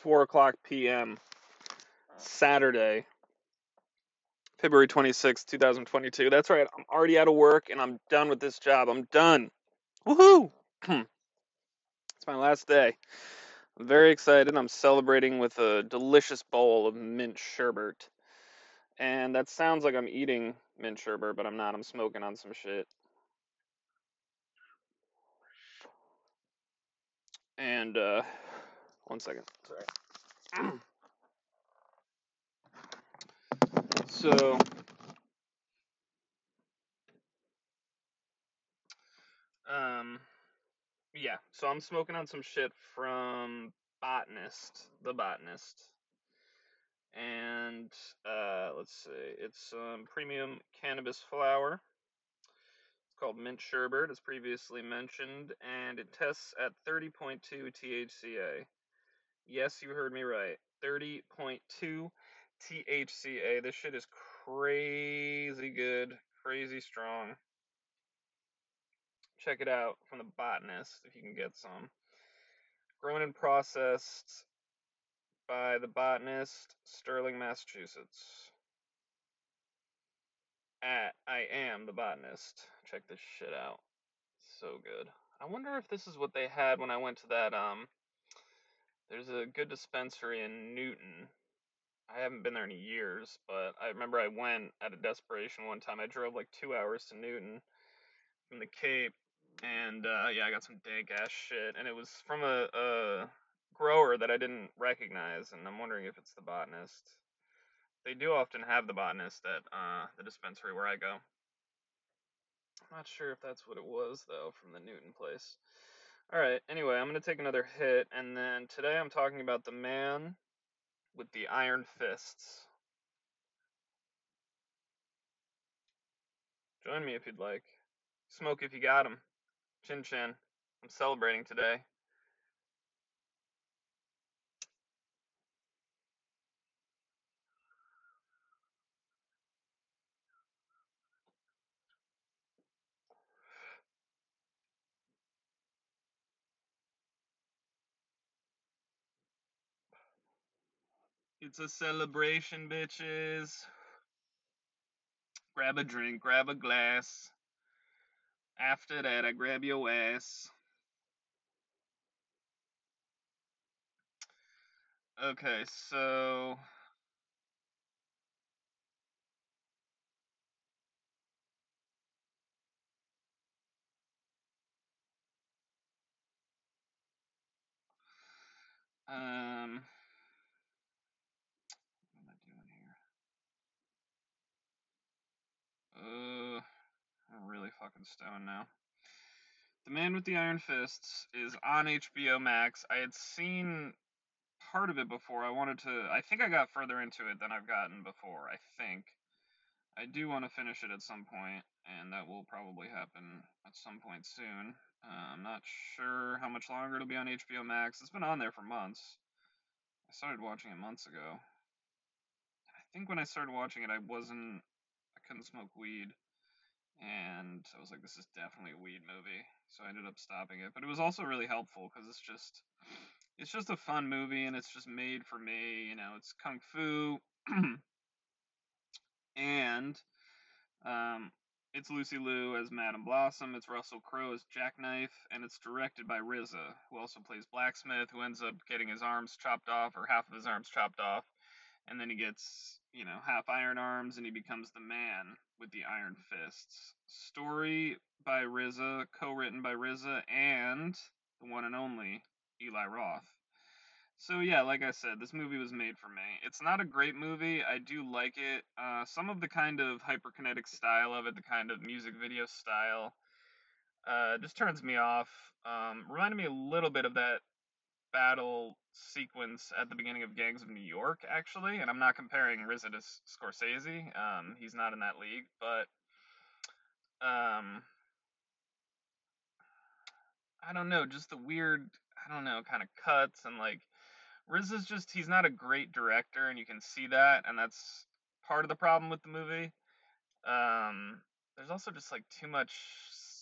4:00 p.m. Saturday, February 26th, 2022. That's right. I'm already out of work and I'm done with this job. I'm done. Woohoo! It's my last day. I'm very excited. I'm celebrating with a delicious bowl of mint sherbet. And that sounds like I'm eating mint sherbet, but I'm not. I'm smoking on some shit. And, one second. Sorry. So, um, yeah. So I'm smoking on some shit from Botanist, the Botanist. And, let's see. It's premium cannabis flower. It's called Mint Sherbet, as previously mentioned, and it tests at 30.2 THCA. Yes, you heard me right. 30.2 THCA. This shit is crazy good, crazy strong. Check it out from the Botanist if you can get some. Grown and processed by the Botanist, Sterling, Massachusetts. At I am the Botanist. Check this shit out. So good. I wonder if this is what they had when I went to that there's a good dispensary in Newton. I haven't been there in years, but I remember I went out of desperation one time. I drove like 2 hours to Newton from the Cape, and yeah, I got some dank ass shit, and it was from a grower that I didn't recognize, and I'm wondering if it's the Botanist. They do often have the Botanist at the dispensary where I go. I'm not sure if that's what it was though from the Newton place. All right. Anyway, I'm gonna take another hit, and then today I'm talking about the man with the iron fists. Join me if you'd like. Smoke if you got 'em. Chin chin. I'm celebrating today. It's a celebration, bitches. Grab a drink, grab a glass. After that, I grab your ass. Okay, so what am I doing here? I'm really fucking stoned now. The Man with the Iron Fists is on HBO Max. I had seen part of it before. I think I got further into it than I've gotten before. I think. I do want to finish it at some point, and that will probably happen at some point soon. I'm not sure how much longer it'll be on HBO Max. It's been on there for months. I started watching it months ago. I think when I started watching it, I couldn't smoke weed, and I was like, this is definitely a weed movie. So I ended up stopping it. But it was also really helpful because it's just a fun movie, and it's just made for me. You know, it's kung fu, and um, it's Lucy Liu as Madame Blossom. It's Russell Crowe as Jackknife, and it's directed by RZA, who also plays Blacksmith, who ends up getting his arms chopped off, or half of his arms chopped off, and then he gets, half iron arms, and he becomes the man with the iron fists. Story by RZA, co-written by RZA, and the one and only Eli Roth. So yeah, like I said, this movie was made for me. It's not a great movie. I do like it. Some of the kind of hyperkinetic style of it, the kind of music video style, just turns me off. Reminded me a little bit of that battle sequence at the beginning of Gangs of New York, actually. And I'm not comparing RZA to Scorsese. He's not in that league, but um, I don't know, just the weird, I don't know, kind of cuts and like RZA's he's not a great director, and you can see that, and that's part of the problem with the movie. There's also just like too much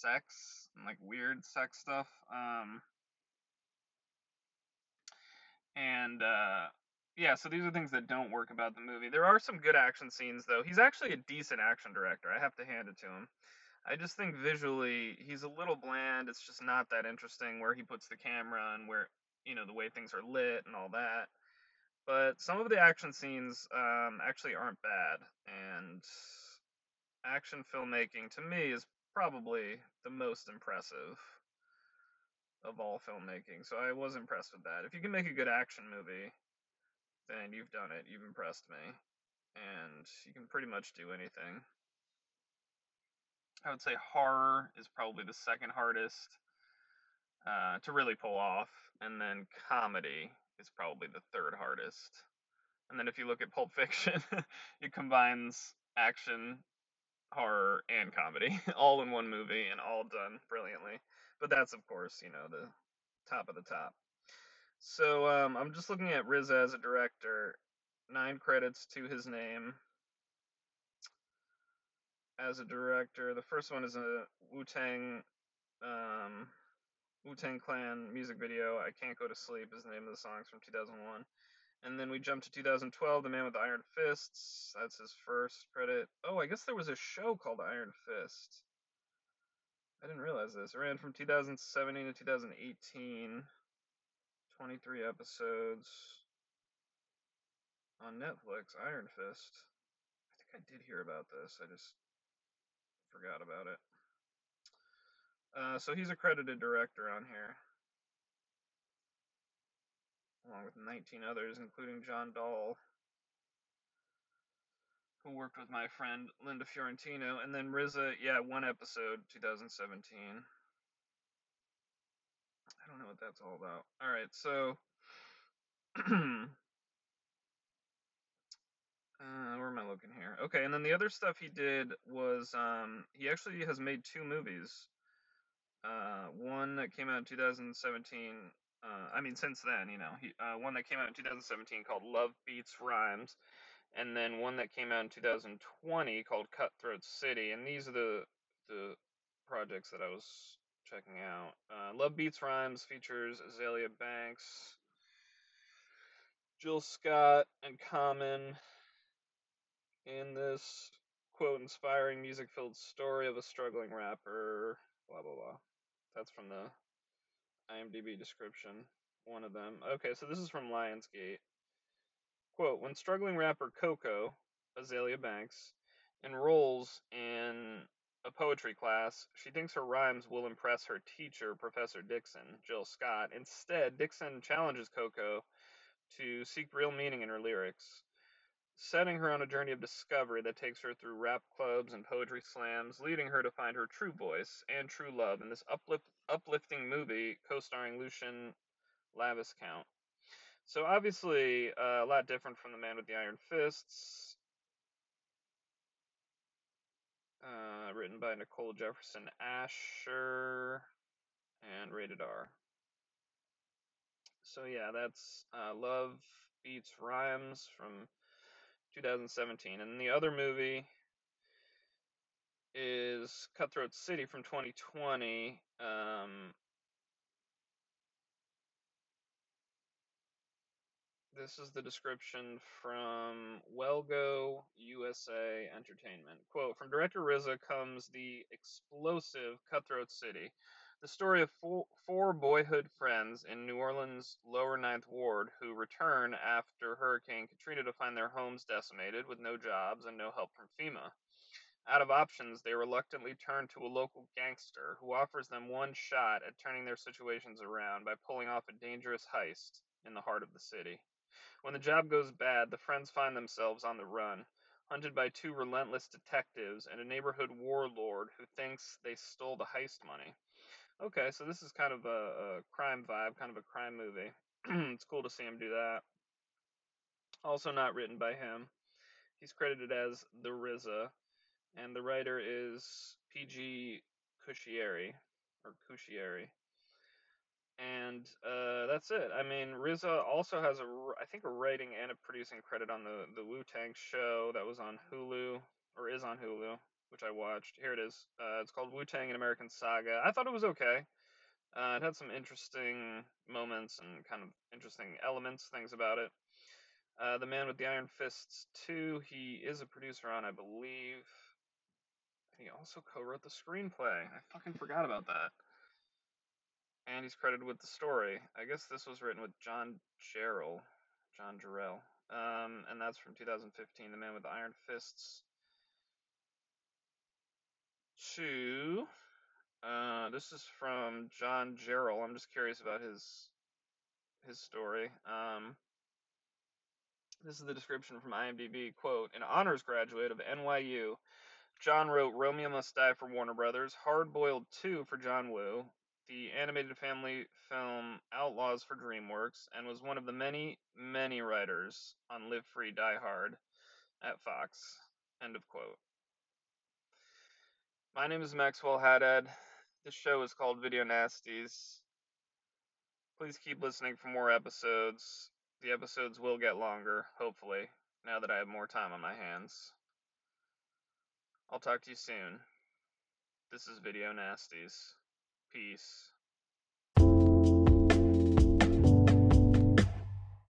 sex and like weird sex stuff. And yeah, so these are things that don't work about the movie. There are some good action scenes, though. He's actually a decent action director. I have to hand it to him. I just think visually he's a little bland. It's just not that interesting where he puts the camera and where the way things are lit and all that. But some of the action scenes actually aren't bad, and action filmmaking to me is probably the most impressive of all filmmaking. So I was impressed with that. If you can make a good action movie, then you've done it. You've impressed me, and you can pretty much do anything. I would say horror is probably the second hardest to really pull off, and then comedy is probably the third hardest. And then if you look at Pulp Fiction, it combines action, horror, and comedy all in one movie and all done brilliantly. But that's, of course, the top of the top. So I'm just looking at RZA as a director. 9 credits to his name as a director. The first one is a um, Wu Tang Clan music video. I Can't Go to Sleep is the name of the song. It's from 2001. And then we jump to 2012, The Man with the Iron Fists. That's his first credit. Oh, I guess there was a show called Iron Fist. I didn't realize this. It ran from 2017 to 2018. 23 episodes on Netflix. Iron Fist. I think I did hear about this. I just forgot about it. So he's a credited director on here, along with 19 others, including John Dahl, who worked with my friend Linda Fiorentino, and then RZA, yeah, 1 episode, 2017. I don't know what that's all about. All right, so where am I looking here? Okay, and then the other stuff he did was he actually has made 2 movies. One that came out in 2017. I mean, since then, he one that came out in 2017 called Love Beats Rhymes, and then one that came out in 2020 called Cutthroat City. And these are the projects that I was checking out. Love Beats Rhymes features Azalea Banks, Jill Scott, and Common in this quote inspiring music filled story of a struggling rapper. Blah blah blah. That's from the IMDb description. One of them. Okay, so this is from Lionsgate. Quote, when struggling rapper Coco, Azalea Banks, enrolls in a poetry class, she thinks her rhymes will impress her teacher, Professor Dixon, Jill Scott. Instead, Dixon challenges Coco to seek real meaning in her lyrics, setting her on a journey of discovery that takes her through rap clubs and poetry slams, leading her to find her true voice and true love in this uplifting movie co-starring Lucian Laviscount. So obviously, a lot different from The Man with the Iron Fists, written by Nicole Jefferson Asher and rated R. So yeah, that's Love Beats Rhymes from 2017, and the other movie is Cutthroat City from 2020. This is the description from Wellgo USA Entertainment. Quote, from director RZA comes the explosive Cutthroat City, the story of four boyhood friends in New Orleans' lower Ninth Ward who return after Hurricane Katrina to find their homes decimated with no jobs and no help from FEMA. Out of options, they reluctantly turn to a local gangster who offers them one shot at turning their situations around by pulling off a dangerous heist in the heart of the city. When the job goes bad, the friends find themselves on the run, hunted by 2 relentless detectives and a neighborhood warlord who thinks they stole the heist money. Okay, so this is kind of a crime vibe, kind of a crime movie. It's cool to see him do that. Also not written by him. He's credited as the RZA, and the writer is PG Cuscieri, or Cuscieri. And that's it. I mean, RZA also has I think a writing and a producing credit on the Wu Tang show that was on Hulu or is on Hulu, which I watched. Here it is. It's called Wu Tang: An American Saga. I thought it was okay. It had some interesting moments and kind of interesting elements, things about it. The Man with the Iron Fists 2, he is a producer on, I believe. He also co-wrote the screenplay. I fucking forgot about that. And he's credited with the story. I guess this was written with John Jarrell. And that's from 2015, The Man with the Iron Fists 2. This is from John Jarrell. I'm just curious about his story. This is the description from IMDb. Quote, an honors graduate of NYU, John wrote Romeo Must Die for Warner Brothers, Hard Boiled 2 for John Woo, the animated family film Outlaws for DreamWorks, and was one of the many, many writers on Live Free, Die Hard at Fox. End of quote. My name is Maxwell Haddad. This show is called Video Nasties. Please keep listening for more episodes. The episodes will get longer, hopefully, now that I have more time on my hands. I'll talk to you soon. This is Video Nasties. Peace.